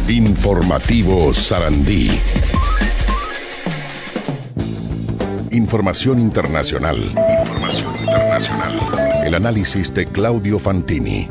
Informativo Sarandí. Información internacional. El análisis de Claudio Fantini.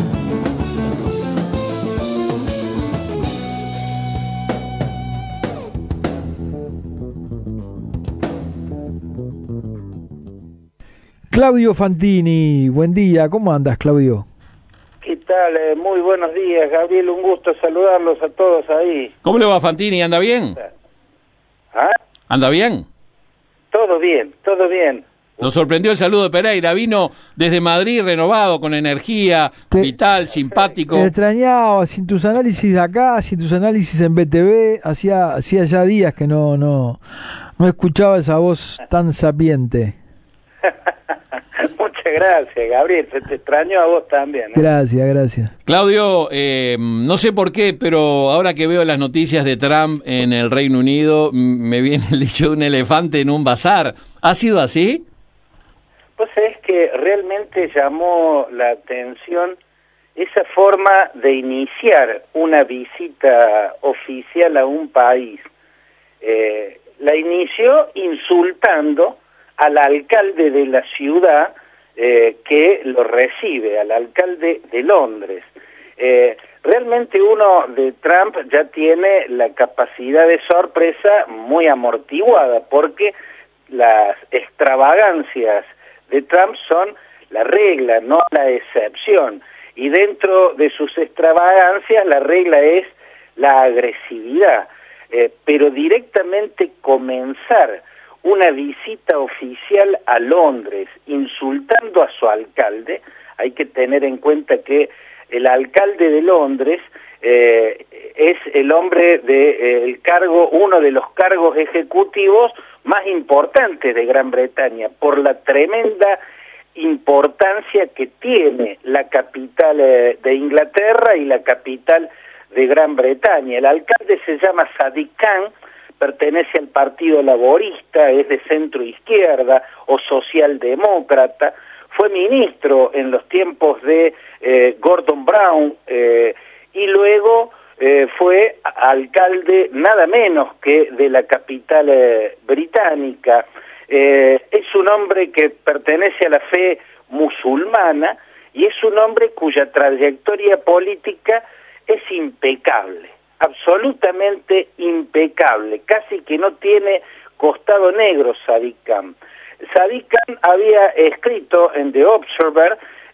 Claudio Fantini, buen día, ¿cómo andas, Claudio? ¿Qué tal? Muy buenos días, Gabriel, un gusto saludarlos a todos ahí. ¿Cómo le va, Fantini? ¿Anda bien? ¿Ah? ¿Anda bien? Todo bien, todo bien. Nos sorprendió el saludo de Pereira, vino desde Madrid renovado, con energía, vital, simpático. Te extrañaba, sin tus análisis de acá, sin tus análisis en BTV, hacía ya días que no escuchaba esa voz tan sapiente. Muchas gracias, Gabriel, se te extrañó a vos también, ¿eh? Gracias. Claudio, no sé por qué, pero ahora que veo las noticias de Trump en el Reino Unido, me viene el dicho de un elefante en un bazar. ¿Ha sido así? Pues es que realmente llamó la atención esa forma de iniciar una visita oficial a un país. La inició insultando al alcalde de la ciudad que lo recibe, al alcalde de Londres. Realmente uno de Trump ya tiene la capacidad de sorpresa muy amortiguada, porque las extravagancias de Trump son la regla, no la excepción. Y dentro de sus extravagancias la regla es la agresividad. Pero directamente comenzar una visita oficial a Londres insultando a su alcalde, hay que tener en cuenta que el alcalde de Londres es el hombre el cargo, uno de los cargos ejecutivos más importantes de Gran Bretaña, por la tremenda importancia que tiene la capital de Inglaterra y la capital de Gran Bretaña. El alcalde se llama Sadiq Khan, pertenece al Partido Laborista, es de centro izquierda o socialdemócrata, fue ministro en los tiempos de Gordon Brown y luego fue alcalde nada menos que de la capital británica. Es un hombre que pertenece a la fe musulmana y es un hombre cuya trayectoria política es impecable, absolutamente impecable, casi que no tiene costado negro Sadiq Khan. Sadiq Khan había escrito en The Observer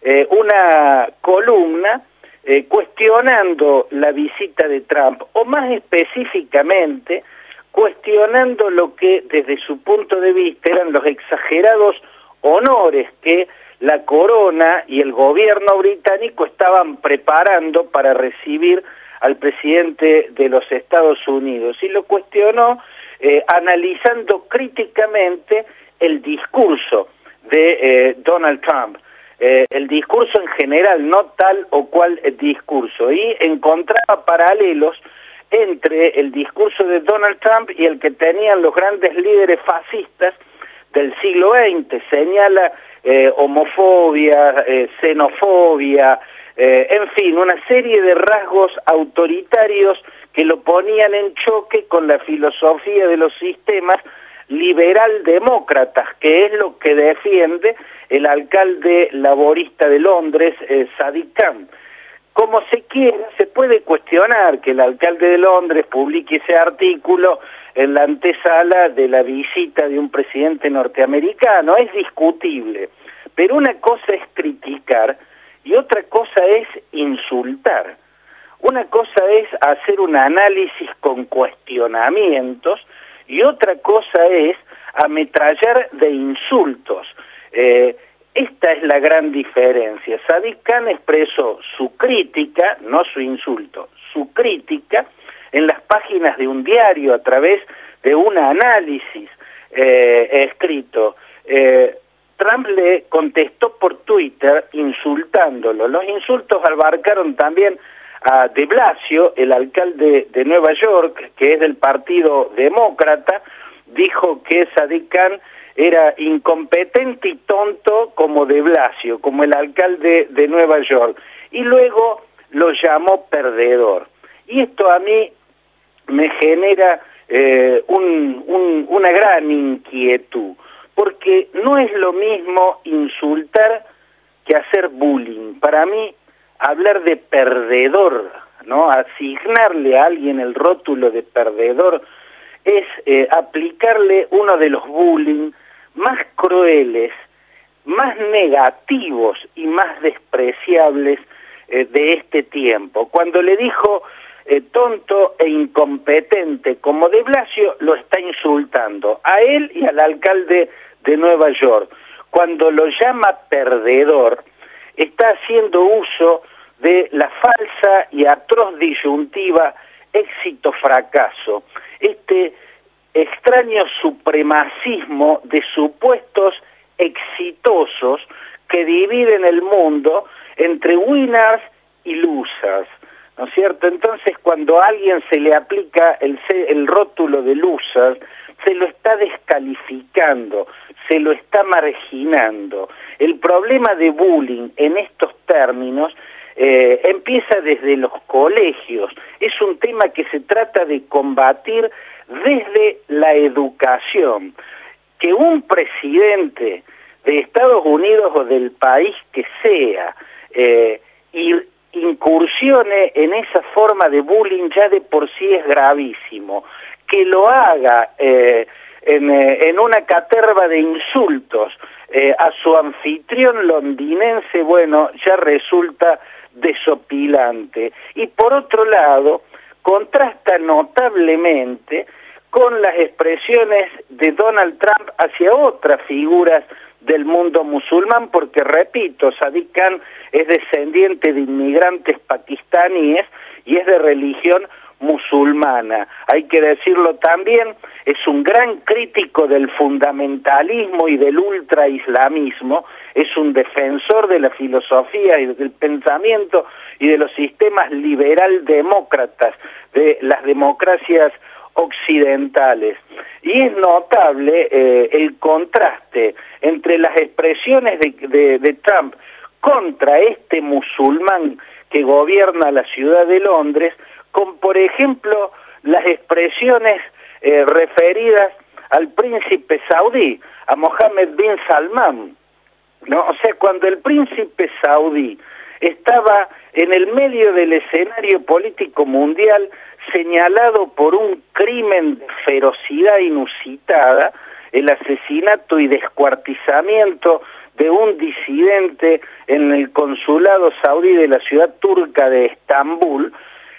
una columna cuestionando la visita de Trump, o más específicamente cuestionando lo que desde su punto de vista eran los exagerados honores que la corona y el gobierno británico estaban preparando para recibir al presidente de los Estados Unidos, y lo cuestionó analizando críticamente el discurso de Donald Trump, el discurso en general, no tal o cual discurso, y encontraba paralelos entre el discurso de Donald Trump y el que tenían los grandes líderes fascistas del siglo XX. Señala homofobia, xenofobia, en fin, una serie de rasgos autoritarios que lo ponían en choque con la filosofía de los sistemas liberal-demócratas, que es lo que defiende el alcalde laborista de Londres, Sadiq Khan. Como se quiera, se puede cuestionar que el alcalde de Londres publique ese artículo en la antesala de la visita de un presidente norteamericano, es discutible, pero una cosa es criticar y otra cosa es insultar. Una cosa es hacer un análisis con cuestionamientos y otra cosa es ametrallar de insultos. Esta es la gran diferencia. Sadiq Khan expresó su crítica, no su insulto, su crítica en las páginas de un diario a través de un análisis escrito. Trump le contestó por Twitter insultándolo. Los insultos abarcaron también a de Blasio, el alcalde de Nueva York, que es del Partido Demócrata. Dijo que Sadiq Khan era incompetente y tonto como de Blasio, como el alcalde de Nueva York, y luego lo llamó perdedor. Y esto a mí me genera una gran inquietud, porque no es lo mismo insultar que hacer bullying. Para mí, hablar de perdedor, ¿no? Asignarle a alguien el rótulo de perdedor es aplicarle uno de los bullying más crueles, más negativos y más despreciables de este tiempo. Cuando le dijo tonto e incompetente como de Blasio, lo está insultando a él y al alcalde de Nueva York. Cuando lo llama perdedor, está haciendo uso de la falsa y atroz disyuntiva éxito-fracaso, este extraño supremacismo de supuestos exitosos que dividen el mundo entre winners y losers, ¿no es cierto? Entonces, cuando a alguien se le aplica el rótulo de loser, se lo está descalificando, se lo está marginando. El problema de bullying en estos términos empieza desde los colegios. Es un tema que se trata de combatir desde la educación. Que un presidente de Estados Unidos o del país que sea incursione en esa forma de bullying ya de por sí es gravísimo. Que lo haga en una caterva de insultos a su anfitrión londinense, bueno, ya resulta desopilante. Y por otro lado, contrasta notablemente con las expresiones de Donald Trump hacia otras figuras del mundo musulmán, porque repito, Sadiq Khan es descendiente de inmigrantes pakistaníes y es de religión musulmana. Hay que decirlo también, es un gran crítico del fundamentalismo y del ultraislamismo, es un defensor de la filosofía y del pensamiento y de los sistemas liberal-demócratas, de las democracias occidentales. Y es notable el contraste entre las expresiones de Trump contra este musulmán que gobierna la ciudad de Londres, con, por ejemplo, las expresiones referidas al príncipe saudí, a Mohammed bin Salman, ¿no? O sea, cuando el príncipe saudí estaba en el medio del escenario político mundial, señalado por un crimen de ferocidad inusitada, el asesinato y descuartizamiento de un disidente en el consulado saudí de la ciudad turca de Estambul,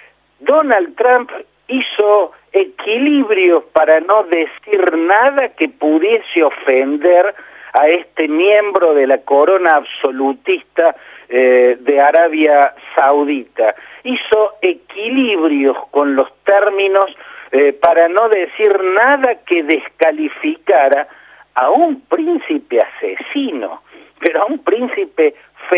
Donald Trump hizo equilibrios para no decir nada que pudiese ofender a este miembro de la corona absolutista de Arabia Saudita. Hizo equilibrios con los términos para no decir nada que descalificara a un príncipe asesino, pero a un príncipe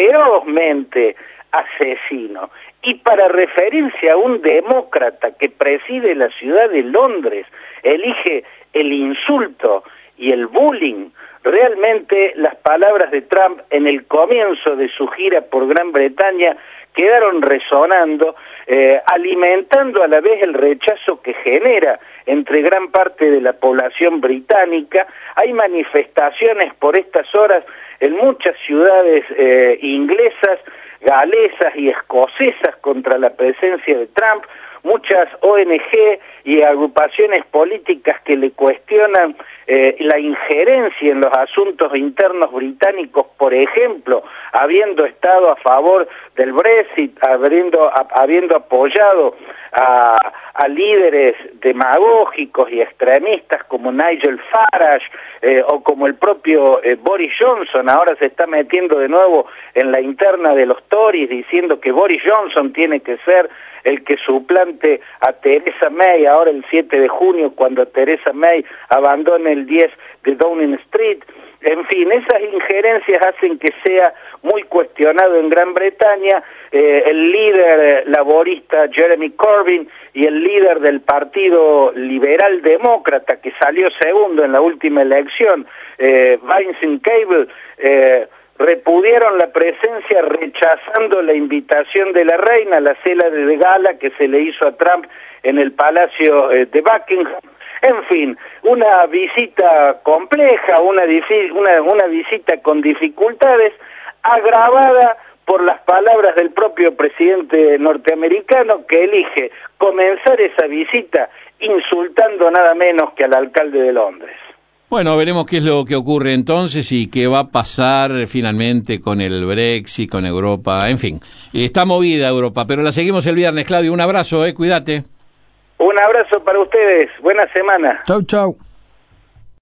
ferozmente asesino. Y para referirse a un demócrata que preside la ciudad de Londres, elige el insulto y el bullying. Realmente las palabras de Trump en el comienzo de su gira por Gran Bretaña quedaron resonando, alimentando a la vez el rechazo que genera entre gran parte de la población británica. Hay manifestaciones por estas horas en muchas ciudades inglesas, galesas y escocesas contra la presencia de Trump, muchas ONG y agrupaciones políticas que le cuestionan la injerencia en los asuntos internos británicos, por ejemplo, habiendo estado a favor del Brexit, habiendo apoyado a líderes demagógicos y extremistas como Nigel Farage o como el propio Boris Johnson. Ahora se está metiendo de nuevo en la interna de los Tories diciendo que Boris Johnson tiene que ser el que suplante a Theresa May ahora el 7 de junio, cuando Theresa May abandone el 10 de Downing Street. En fin, esas injerencias hacen que sea muy cuestionado en Gran Bretaña el líder laborista Jeremy Corbyn y el líder del Partido Liberal Demócrata, que salió segundo en la última elección, Vincent Cable, repudiaron la presencia rechazando la invitación de la reina a la cena de gala que se le hizo a Trump en el Palacio de Buckingham. En fin, una visita compleja, una visita con dificultades, agravada por las palabras del propio presidente norteamericano, que elige comenzar esa visita insultando nada menos que al alcalde de Londres. Bueno, veremos qué es lo que ocurre entonces y qué va a pasar finalmente con el Brexit, con Europa, en fin. Está movida Europa, pero la seguimos el viernes, Claudio. Un abrazo, cuídate. Un abrazo para ustedes, buena semana. Chau, chau.